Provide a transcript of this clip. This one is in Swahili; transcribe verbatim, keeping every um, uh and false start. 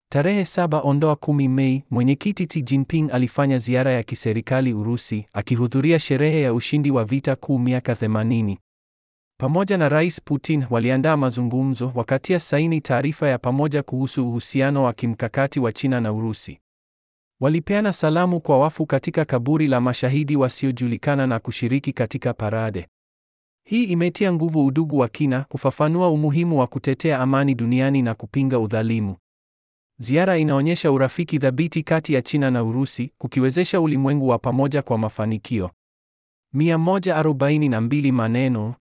Tarehe saba ondoa kumi Mei, mwenyekiti Xi Jinping alifanya ziara ya kiserikali Urusi, akihudhuria sherehe ya ushindi wa vita kuu miaka themanini. Pamoja na Rais Putin waliandaa mazungumzo, wakatia saini taarifa ya pamoja kuhusu uhusiano wa kimkakati wa China na Urusi. Walipeana salamu kwa wafu katika kaburi la mashahidi wasiojulikana na kushiriki katika parade. Hii imetia nguvu udugu wa kina, kufafanua umuhimu wa kutetea amani duniani na kupinga udhalimu. Ziara inaonyesha urafiki thabiti kati ya China na Urusi, kukiwezesha ulimwengu wa pamoja kwa mafanikio. mia moja arobaini na mbili maneno